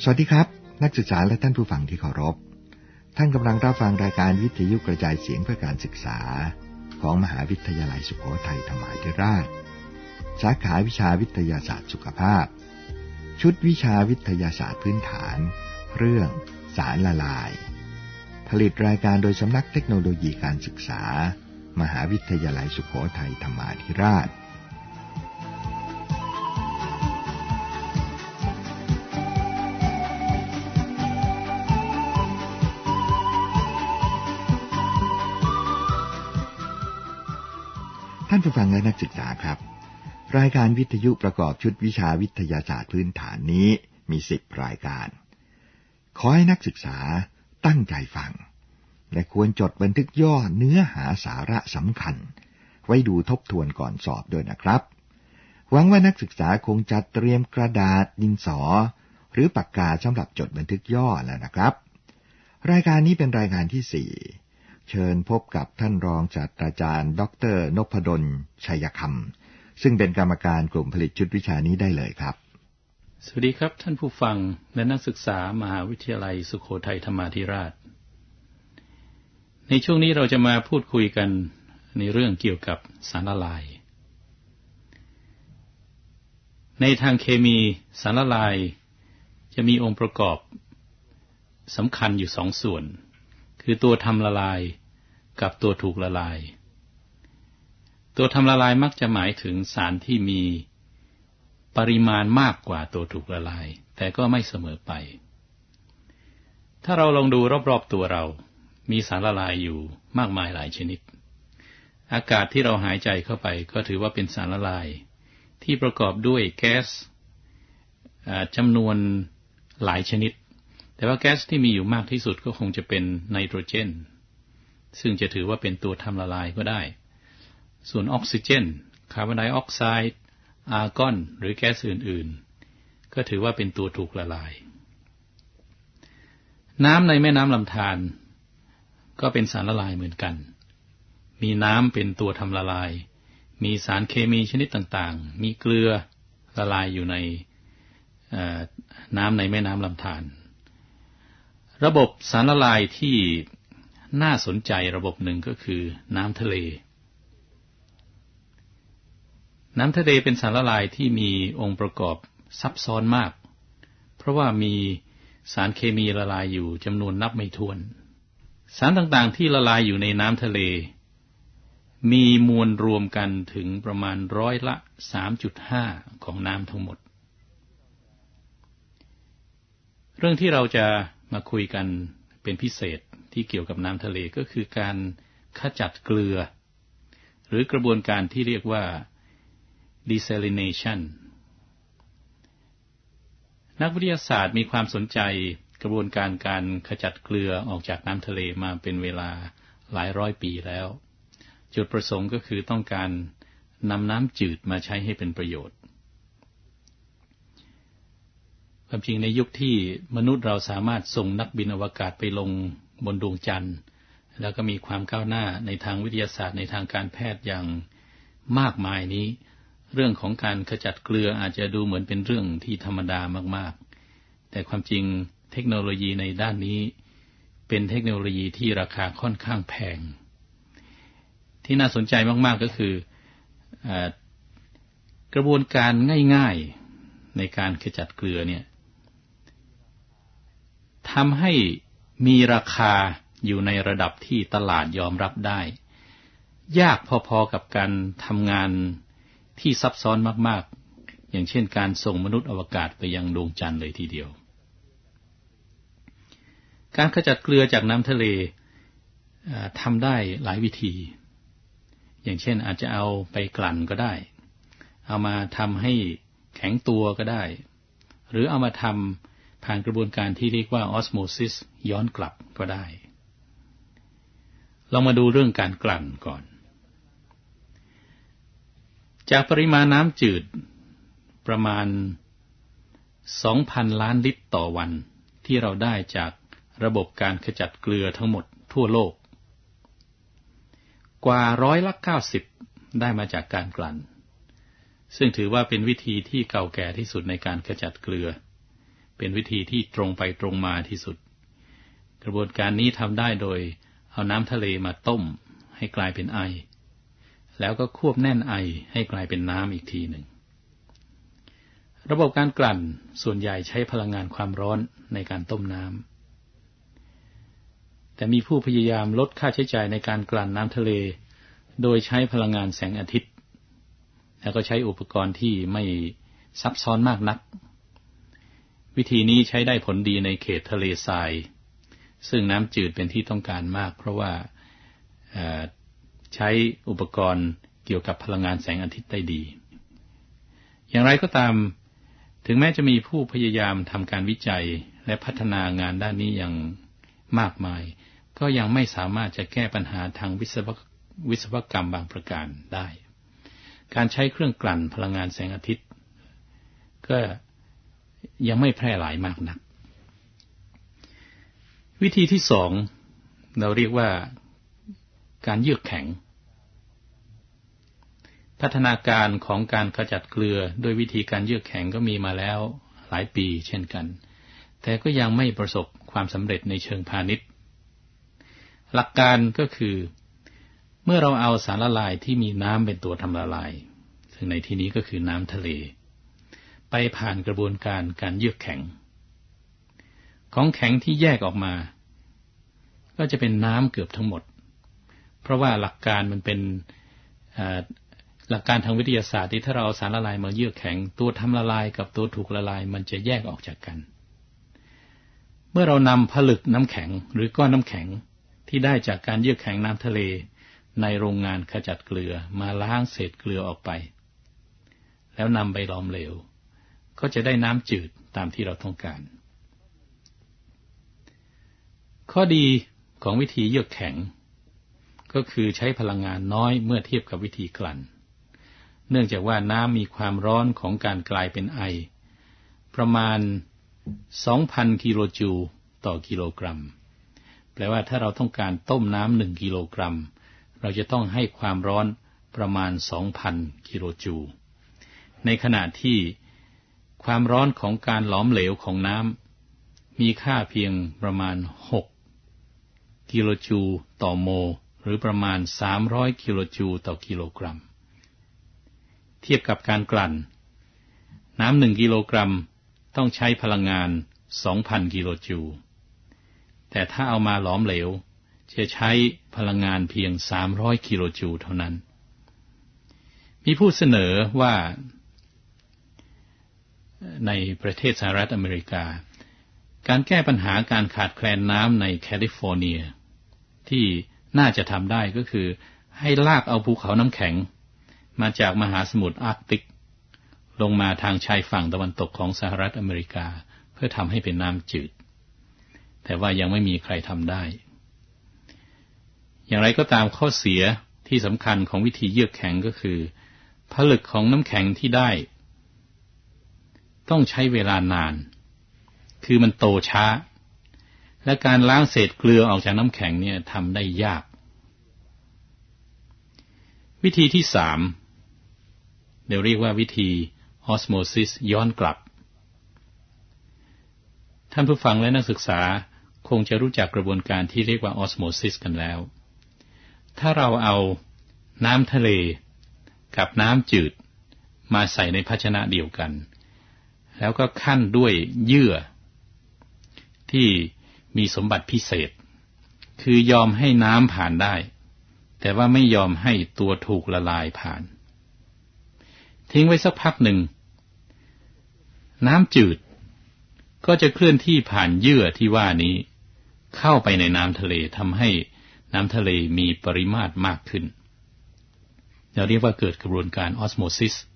สวัสดีครับนักศึกษาและท่านผู้ฟังที่เคารพท่านกำลังรับฟังรายการวิทยุกระจายเสียงเพื่อการศึกษาของมหาวิทยาลัยสุโขทัยธรรมาธิราชสาขาวิชาวิทยาศาสตร์สุขภาพชุดวิชาวิทยาศาสตร์พื้นฐานเรื่องสารละลายผลิตรายการโดยสำนักเทคโนโลยีการศึกษามหาวิทยาลัยสุโขทัยธรรมาธิราชท่านผู้ฟังและนักศึกษาครับรายการวิทยุประกอบชุดวิชาวิทยาศาสตร์พื้นฐานนี้มี10รายการขอให้นักศึกษาตั้งใจฟังและควรจดบันทึกย่อเนื้อหาสาระสำคัญไว้ดูทบทวนก่อนสอบด้วยนะครับหวังว่านักศึกษาคงจะเตรียมกระดาษดินสอหรือปากกาสำหรับจดบันทึกย่อแล้วนะครับรายการนี้เป็นรายการที่4เชิญพบกับท่านรองศาสตราจารย์ดร.นพดล ชัยคำซึ่งเป็นกรรมการกลุ่มผลิตชุดวิชานี้ได้เลยครับสวัสดีครับท่านผู้ฟังและนักศึกษามหาวิทยาลัยสุโขทัยธรรมาธิราชในช่วงนี้เราจะมาพูดคุยกันในเรื่องเกี่ยวกับสารละลายในทางเคมีสารละลายจะมีองค์ประกอบสำคัญอยู่2ส่วนคือตัวทำละลายกับตัวถูกละลายตัวทำละลายมักจะหมายถึงสารที่มีปริมาณมากกว่าตัวถูกละลายแต่ก็ไม่เสมอไปถ้าเราลองดูรอบๆตัวเรามีสารละลายอยู่มากมายหลายชนิดอากาศที่เราหายใจเข้าไปก็ถือว่าเป็นสารละลายที่ประกอบด้วยแก๊สจำนวนหลายชนิดแต่ว่าแก๊สที่มีอยู่มากที่สุดก็คงจะเป็นไนโตรเจนซึ่งจะถือว่าเป็นตัวทำละลายก็ได้ส่วนออกซิเจนคาร์บอนไดออกไซด์อาร์กอนหรือแก๊สอื่นๆก็ถือว่าเป็นตัวถูกละลายน้ำในแม่น้ำลำธารก็เป็นสารละลายเหมือนกันมีน้ำเป็นตัวทำละลายมีสารเคมีชนิดต่างๆมีเกลือละลายอยู่ในน้ำในแม่น้ำลำธารระบบสารละลายที่น่าสนใจระบบหนึ่งก็คือน้ำทะเลน้ำทะเลเป็นสารละลายที่มีองค์ประกอบซับซ้อนมากเพราะว่ามีสารเคมีละลายอยู่จำนวนนับไม่ถ้วนสารต่างๆที่ละลายอยู่ในน้ำทะเลมีมวลรวมกันถึงประมาณ3.5%ของน้ำทั้งหมดเรื่องที่เราจะมาคุยกันเป็นพิเศษที่เกี่ยวกับน้ำทะเลก็คือการขจัดเกลือหรือกระบวนการที่เรียกว่า desalination นักวิทยาศาสตร์มีความสนใจกระบวนการการขจัดเกลือออกจากน้ำทะเลมาเป็นเวลาหลายร้อยปีแล้วจุดประสงค์ก็คือต้องการนำน้ำจืดมาใช้ให้เป็นประโยชน์ความจริงในยุคที่มนุษย์เราสามารถส่งนักบินอวกาศไปลงบนดวงจันทร์แล้วก็มีความก้าวหน้าในทางวิทยาศาสตร์ในทางการแพทย์อย่างมากมายนี้เรื่องของการขจัดเกลืออาจจะดูเหมือนเป็นเรื่องที่ธรรมดามากๆแต่ความจริงเทคโนโลยีในด้านนี้เป็นเทคโนโลยีที่ราคาค่อนข้างแพงที่น่าสนใจมากๆก็คือกระบวนการง่ายๆในการขจัดเกลือเนี่ยทำให้มีราคาอยู่ในระดับที่ตลาดยอมรับได้ยากพอๆกับการทำงานที่ซับซ้อนมากๆอย่างเช่นการส่งมนุษย์อวกาศไปยังดวงจันทร์เลยทีเดียวการขจัดเกลือจากน้ำทะเลทำได้หลายวิธีอย่างเช่นอาจจะเอาไปกลั่นก็ได้เอามาทำให้แข็งตัวก็ได้หรือเอามาทำผ่านกระบวนการที่เรียกว่าออสโมซิสย้อนกลับก็ได้เรามาดูเรื่องการกลั่นก่อนจากปริมาณน้ำจืดประมาณ 2,000 ล้านลิตรต่อวันที่เราได้จากระบบการขจัดเกลือทั้งหมดทั่วโลกกว่า90%ได้มาจากการกลั่นซึ่งถือว่าเป็นวิธีที่เก่าแก่ที่สุดในการขจัดเกลือเป็นวิธีที่ตรงไปตรงมาที่สุดกระบวนการนี้ทำได้โดยเอาน้ำทะเลมาต้มให้กลายเป็นไอแล้วก็ควบแน่นไอให้กลายเป็นน้ำอีกทีหนึ่งระบบการกลั่นส่วนใหญ่ใช้พลังงานความร้อนในการต้มน้ำแต่มีผู้พยายามลดค่าใช้จ่ายในการกลั่นน้ำทะเลโดยใช้พลังงานแสงอาทิตย์แล้วก็ใช้อุปกรณ์ที่ไม่ซับซ้อนมากนักวิธีนี้ใช้ได้ผลดีในเขตทะเลทรายซึ่งน้ำจืดเป็นที่ต้องการมากเพราะว่าใช้อุปกรณ์เกี่ยวกับพลังงานแสงอาทิตย์ได้ดีอย่างไรก็ตามถึงแม้จะมีผู้พยายามทำการวิจัยและพัฒนางานด้านนี้อย่างมากมายก็ยังไม่สามารถจะแก้ปัญหาทางวิศวกรรมบางประการได้การใช้เครื่องกลั่นพลังงานแสงอาทิตย์ก็ยังไม่แพร่หลายมากนักวิธีที่สองเราเรียกว่าการเยือกแข็งพัฒนาการของการขจัดเกลือโดยวิธีการเยือกแข็งก็มีมาแล้วหลายปีเช่นกันแต่ก็ยังไม่ประสบความสำเร็จในเชิงพาณิชย์หลักการก็คือเมื่อเราเอาสารละลายที่มีน้ำเป็นตัวทำละลายซึ่งในที่นี้ก็คือน้ำทะเลไปผ่านกระบวนการเยือกแข็งของแข็งที่แยกออกมาก็จะเป็นน้ำเกือบทั้งหมดเพราะว่าหลักการมันเป็นหลักการทางวิทยาศาสตร์ที่ถ้าเราเอาสารละลายมาเยือกแข็งตัวทำละลายกับตัวถูกละลายมันจะแยกออกจากกันเมื่อเรานำผลึกน้ำแข็งหรือก้อนน้ำแข็งที่ได้จากการเยือกแข็งน้ำทะเลในโรงงานขจัดเกลือมาล้างเศษเกลือออกไปแล้วนำไปหลอมเหลวก็จะได้น้ำจืดตามที่เราต้องการข้อดีของวิธีเยือกแข็งก็คือใช้พลังงานน้อยเมื่อเทียบกับวิธีกลั่นเนื่องจากว่าน้ำมีความร้อนของการกลายเป็นไอประมาณ 2,000 กิโลจูลต่อกิโลกรัมแปลว่าถ้าเราต้องการต้มน้ำ1กิโลกรัมเราจะต้องให้ความร้อนประมาณ 2,000 กิโลจูลในขณะที่ความร้อนของการหลอมเหลวของน้ำมีค่าเพียงประมาณ6กิโลจูลต่อโมลหรือประมาณ300กิโลจูลต่อกิโลกรัมเทียบกับการกลั่นน้ำ1กิโลกรัมต้องใช้พลังงาน 2,000 กิโลจูลแต่ถ้าเอามาหลอมเหลวจะใช้พลังงานเพียง300กิโลจูลเท่านั้นมีผู้เสนอว่าในประเทศสหรัฐอเมริกาการแก้ปัญหาการขาดแคลนน้ำในแคลิฟอร์เนียที่น่าจะทำได้ก็คือให้ลากเอาภูเขาน้ำแข็งมาจากมหาสมุทรอาร์กติกลงมาทางชายฝั่งตะวันตกของสหรัฐอเมริกาเพื่อทำให้เป็นน้ำจืดแต่ว่ายังไม่มีใครทำได้อย่างไรก็ตามข้อเสียที่สำคัญของวิธีเยือกแข็งก็คือผลึกของน้ำแข็งที่ได้ต้องใช้เวลานานคือมันโตช้าและการล้างเศษเกลือออกจากน้ำแข็งเนี่ยทำได้ยากวิธีที่3เดี๋ยวเรียกว่าวิธีออสโมซิสย้อนกลับท่านผู้ฟังและนักศึกษาคงจะรู้จักกระบวนการที่เรียกว่าออสโมซิสกันแล้วถ้าเราเอาน้ำทะเลกับน้ำจืดมาใส่ในภาชนะเดียวกันแล้วก็คั่นด้วยเยื่อที่มีสมบัติพิเศษคือยอมให้น้ำผ่านได้แต่ว่าไม่ยอมให้ตัวถูกละลายผ่านทิ้งไว้สักพักหนึ่งน้ำจืดก็จะเคลื่อนที่ผ่านเยื่อที่ว่านี้เข้าไปในน้ำทะเลทำให้น้ำทะเลมีปริมาตรมากขึ้นเราเรียกว่าเกิดกระบวนการออสโมซิส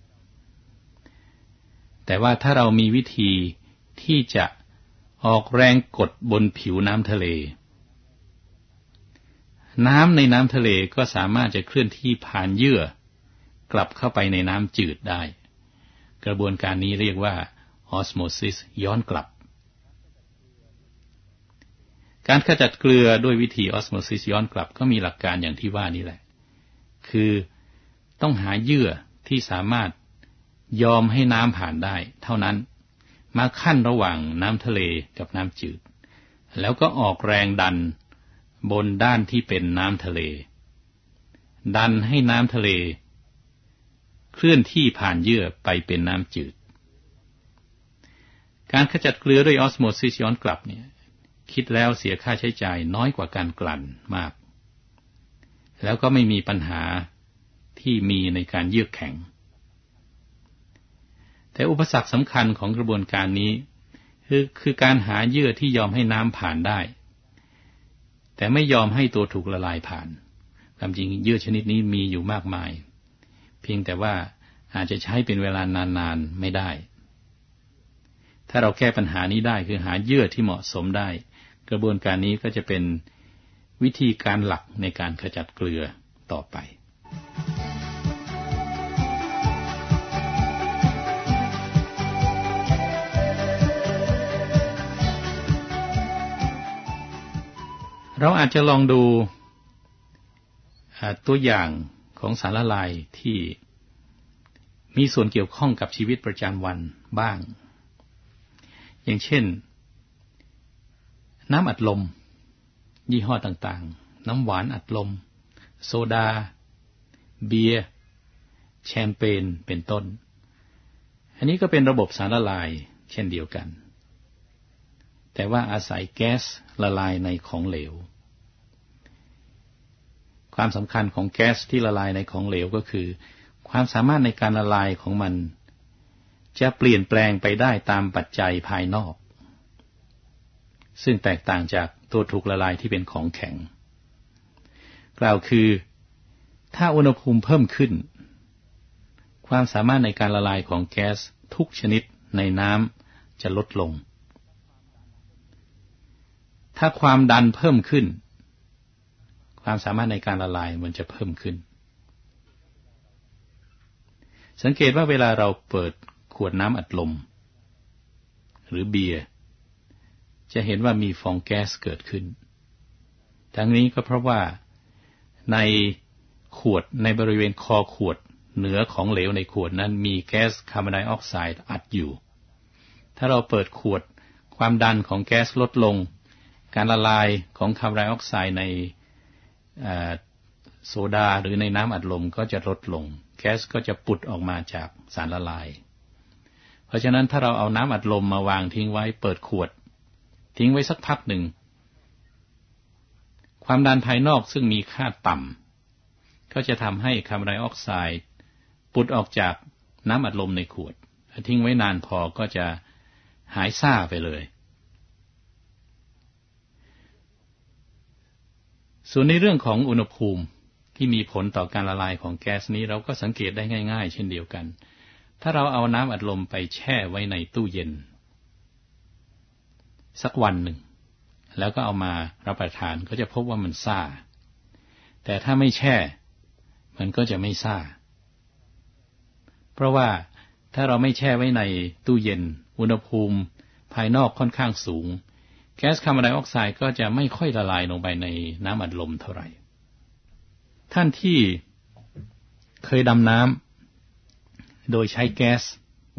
แต่ว่าถ้าเรามีวิธีที่จะออกแรงกดบนผิวน้ำทะเลน้ำในน้ำทะเลก็สามารถจะเคลื่อนที่ผ่านเยื่อกลับเข้าไปในน้ำจืดได้กระบวนการนี้เรียกว่าออสโมซิสย้อนกลับการขจัดเกลือด้วยวิธีออสโมซิสย้อนกลับก็มีหลักการอย่างที่ว่านี้แหละคือต้องหาเยื่อที่สามารถยอมให้น้ำผ่านได้เท่านั้นมาขั้นระหว่างน้ำทะเลกับน้ำจืดแล้วก็ออกแรงดันบนด้านที่เป็นน้ำทะเลดันให้น้ำทะเลเคลื่อนที่ผ่านเยื่อไปเป็นน้ำจืดการขจัดเกลือด้วยออสโมซิสย้อนกลับเนี่ยคิดแล้วเสียค่าใช้จ่ายน้อยกว่าการกลั่นมากแล้วก็ไม่มีปัญหาที่มีในการเยือกแข็งแต่อุปสรรคสำคัญของกระบวนการนี้คือการหาเยื่อที่ยอมให้น้ำผ่านได้แต่ไม่ยอมให้ตัวถูกละลายผ่านความจริงเยื่อชนิดนี้มีอยู่มากมายเพียงแต่ว่าอาจจะใช้เป็นเวลานานๆไม่ได้ถ้าเราแก้ปัญหานี้ได้คือหาเยื่อที่เหมาะสมได้กระบวนการนี้ก็จะเป็นวิธีการหลักในการขจัดเกลือต่อไปเราอาจจะลองดูตัวอย่างของสารละลายที่มีส่วนเกี่ยวข้องกับชีวิตประจำวันบ้างอย่างเช่นน้ำอัดลมยี่ห้อต่างๆน้ำหวานอัดลมโซดาเบียร์แชมเปญเป็นต้นอันนี้ก็เป็นระบบสารละลายเช่นเดียวกันแต่ว่าอาศัยแก๊สละลายในของเหลวความสำคัญของแก๊สที่ละลายในของเหลวก็คือความสามารถในการละลายของมันจะเปลี่ยนแปลงไปได้ตามปัจจัยภายนอกซึ่งแตกต่างจากตัวถูกละลายที่เป็นของแข็งกล่าวคือถ้าอุณหภูมิเพิ่มขึ้นความสามารถในการละลายของแก๊สทุกชนิดในน้ำจะลดลงถ้าความดันเพิ่มขึ้นความสามารถในการละลายมันจะเพิ่มขึ้นสังเกตว่าเวลาเราเปิดขวดน้ำอัดลมหรือเบียร์จะเห็นว่ามีฟองแก๊สเกิดขึ้นทั้งนี้ก็เพราะว่าในขวดในบริเวณคอขวดเหนือของเหลวในขวดนั้นมีแก๊สคาร์บอนไดออกไซด์อัดอยู่ถ้าเราเปิดขวดความดันของแก๊สลดลงการละลายของคาร์บอนไดออกไซด์ในโซดาหรือในน้ำอัดลมก็จะลดลงแก๊สก็จะปุดออกมาจากสารละลายเพราะฉะนั้นถ้าเราเอาน้ำอัดลมมาวางทิ้งไว้เปิดขวดทิ้งไว้สักพักหนึ่งความดันภายนอกซึ่งมีค่าต่ำก็จะทำให้คาร์บอนไดออกไซด์ปุดออกจากน้ำอัดลมในขวดทิ้งไว้นานพอก็จะหายซ่าไปเลยส่วนในเรื่องของอุณหภูมิที่มีผลต่อการละลายของแก๊สนี้เราก็สังเกตได้ง่ายๆเช่นเดียวกันถ้าเราเอาน้ำอัดลมไปแช่ไว้ในตู้เย็นสักวันหนึ่งแล้วก็เอามารับประทานก็จะพบว่ามันซ่าแต่ถ้าไม่แช่มันก็จะไม่ซ่าเพราะว่าถ้าเราไม่แช่ไว้ในตู้เย็นอุณหภูมิภายนอกค่อนข้างสูงแก๊สคาร์บอนไดออกไซด์ก็จะไม่ค่อยละลายลงไปในน้ำอัดลมเท่าไหร่ท่านที่เคยดำน้ำโดยใช้แก๊ส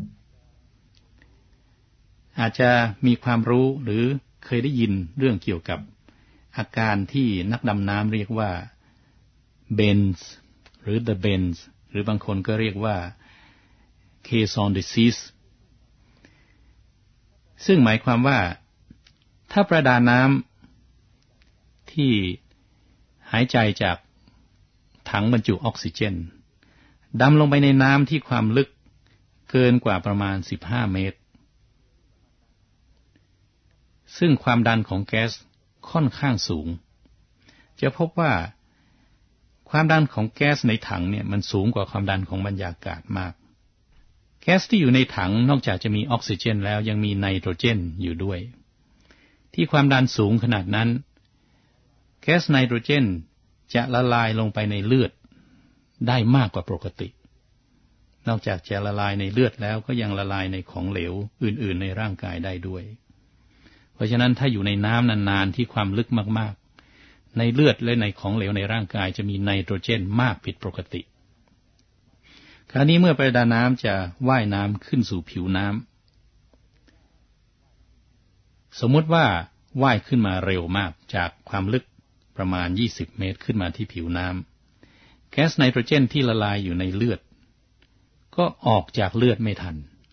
อาจจะมีความรู้หรือเคยได้ยินเรื่องเกี่ยวกับอาการที่นักดำน้ำเรียกว่า bends หรือ the bends หรือบางคนก็เรียกว่า caisson disease ซึ่งหมายความว่าถ้าประดาน้ำที่หายใจจากถังบรรจุออกซิเจนดำลงไปในน้ำที่ความลึกเกินกว่าประมาณ15 เมตรซึ่งความดันของแก๊สค่อนข้างสูงจะพบว่าความดันของแก๊สในถังเนี่ยมันสูงกว่าความดันของบรรยากาศมากแก๊สที่อยู่ในถังนอกจากจะมีออกซิเจนแล้วยังมีไนโตรเจนอยู่ด้วยที่ความดันสูงขนาดนั้นแก๊สไนโตรเจนจะละลายลงไปในเลือดได้มากกว่าปกตินอกจากจะละลายในเลือดแล้วก็ยังละลายในของเหลวอื่นๆในร่างกายได้ด้วยเพราะฉะนั้นถ้าอยู่ในน้ำนานๆที่ความลึกมากๆในเลือดและในของเหลวในร่างกายจะมีไนโตรเจนมากผิดปกติคราวนี้เมื่อประดาน้ำจะว่ายน้ำขึ้นสู่ผิวน้สมมติว่าว่ายขึ้นมาเร็วมากจากความลึกประมาณ20เมตรขึ้นมาที่ผิวน้ำแก๊สไนโตรเจนที่ละลายอยู่ในเลือดก็ออกจากเลือดไม่ทัน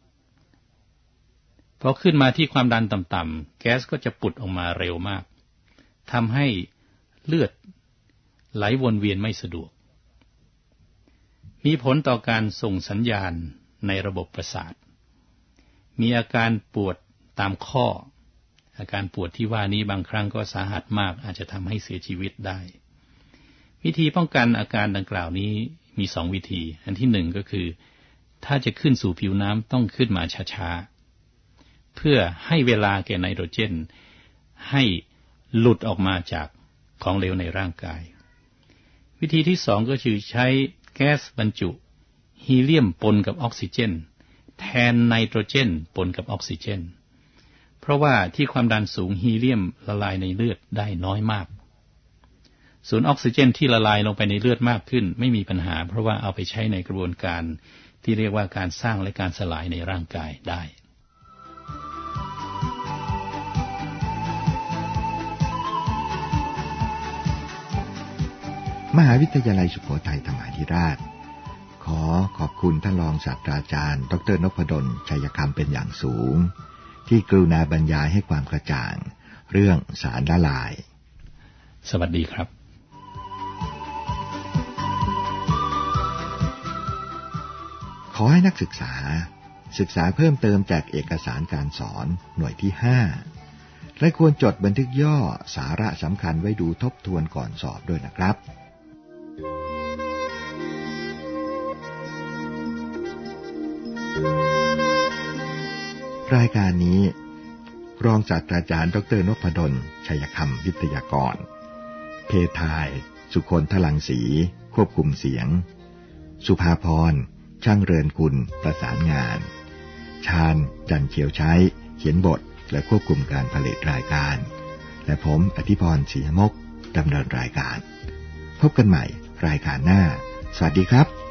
พอขึ้นมาที่ความดันต่ำๆแก๊สก็จะปุดออกมาเร็วมากทำให้เลือดไหลวนเวียนไม่สะดวกมีผลต่อการส่งสัญญาณในระบบประสาทมีอาการปวดตามข้ออาการปวดที่ว่านี้บางครั้งก็สาหัสมากอาจจะทำให้เสียชีวิตได้วิธีป้องกันอาการดังกล่าวนี้มี2วิธีอันที่1ก็คือถ้าจะขึ้นสู่ผิวน้ำต้องขึ้นมาช้าๆเพื่อให้เวลาแก่ไนโตรเจนให้หลุดออกมาจากของเหลวในร่างกายวิธีที่2ก็คือใช้แก๊สบรรจุฮีเลียมปนกับออกซิเจนแทนไนโตรเจนปนกับออกซิเจนเพราะว่าที่ความดันสูงฮีเลียมละลายในเลือดได้น้อยมากส่วนออกซิเจนที่ละลายลงไปในเลือดมากขึ้นไม่มีปัญหาเพราะว่าเอาไปใช้ในกระบวนการที่เรียกว่าการสร้างและการสลายในร่างกายได้มหาวิทยาลัยสุโขทัยธรรมาธิราชขอขอบคุณท่านรองศาสตราจารย์ดร.นพดล ชัยคำเป็นอย่างสูงที่กรุณาบรรยายให้ความกระจ่างเรื่องสารละลายสวัสดีครับขอให้นักศึกษาเพิ่มเติมจากเอกสารการสอนหน่วยที่5และควรจดบันทึกย่อสาระสำคัญไว้ดูทบทวนก่อนสอบด้วยนะครับรายการนี้รองศาสตราจารย์ดร.นพดล ชัยคำวิทยากรเพทายสุคนทลังสีควบคุมเสียงสุภาพรช่างเรือนกุลประสานงานชาญจันเขียวใช้เขียนบทและควบคุมการผลิตรายการและผมอธิพร ศรีมกดำเนินรายการพบกันใหม่รายการหน้าสวัสดีครับ